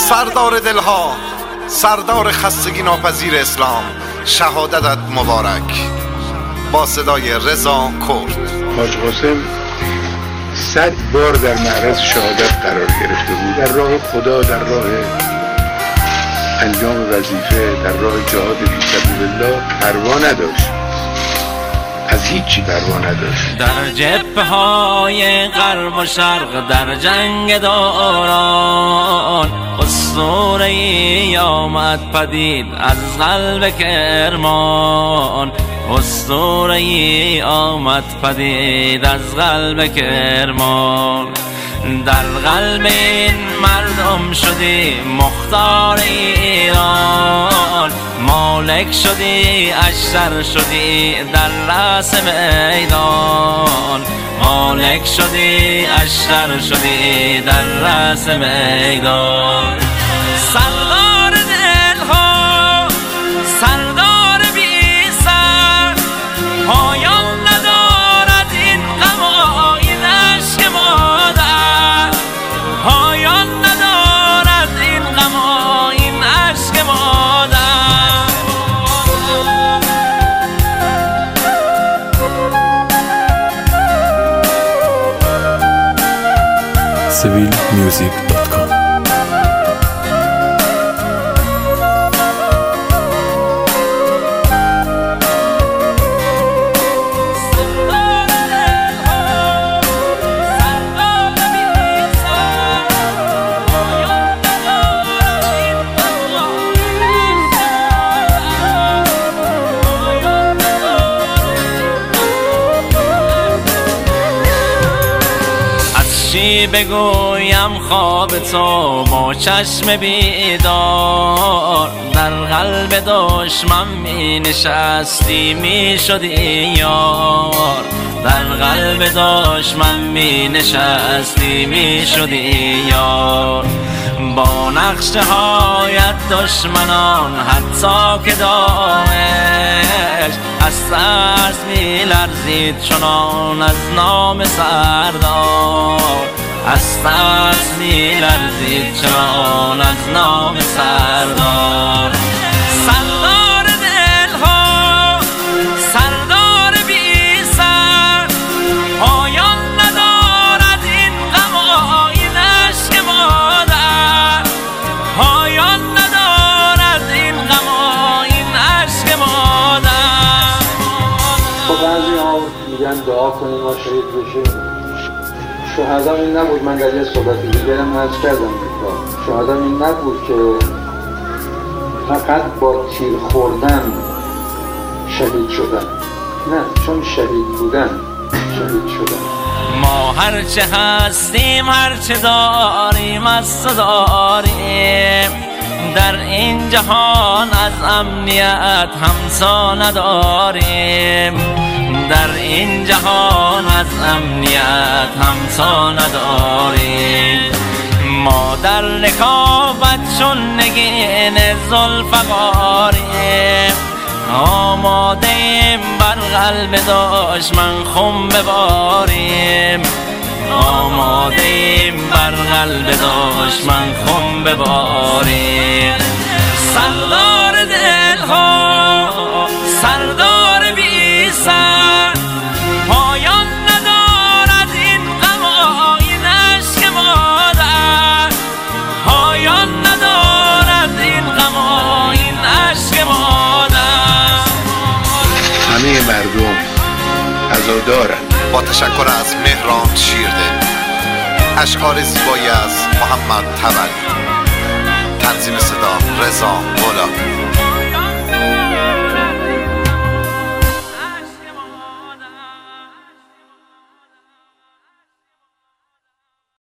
سردار دلها، سردار خستگی ناپذیر اسلام، شهادتت مبارک. با صدای رضا کرد. حاج قاسم 100 بار در معرض شهادت قرار گرفته بود، در راه خدا، در راه انجام وظیفه، در راه جهاد فی سبیل الله پروا نداشت، از هیچی پروا نداشت. در جبهه های غرب و شرق در جنگ دوران اسطوره‌ای آمد پدید از قلب کرمان، اسطوره‌ای آمد پدید از قلب کرمان. در قلب این مردم شدی مختار ایران، مالک شدی اشتر شدی در رأس میدان، مالک شدی اشتر شدی در رأس میدان. سردار دلها، سردار بی سر، پایان ندارد این غم و این عشق مادر، پایان ندارد این غم و این عشق مادر. civilmusic.com بگویم خواب تو با چشم بیدار، در قلب دشمن می نشستی می شدی یار، در قلب دشمن می نشستی می شدی یار. با نقشه هایت دشمنان حتی که داعش از ترس می لرزید چنان از نام سردار، از ترس می لرزید چنان از نام سردار. سردار دلها، سردار بی سر، پایان ندارد این غم و این عشق مادر، پایان ندارد این غم و این عشق مادر. خب بعضی ها میگن دعا کنیم ما شهید بشیم. شهدا این نبود، من در یه صحبت دیگرم عرض کردم شهدا این نبود که فقط با تیر خوردن شهید شدن، نه، چون شهید بودن شهید شدن. ما هرچه هستیم هرچه داریم از تو داریم، در این جهان از امنیت همسا نداریم، در این جهان از امنیت همسا نداریم. ما در رکابت چون نگین ذوالفقاریم، آماده ایم بر قلب دشمن خم بباریم، آماده ایم بر قلب دشمن خم بباریم. سردار دلها، سردار بی سر، پایان ندارد این غم و این عشق مادر، پایان ندارد این غم و این عشق مادر. همه مردم عزادارند. با تشکر از مهران شیرده. اشعار زیبایی از محمد تولی. تنظیم صدا رضا غلامی.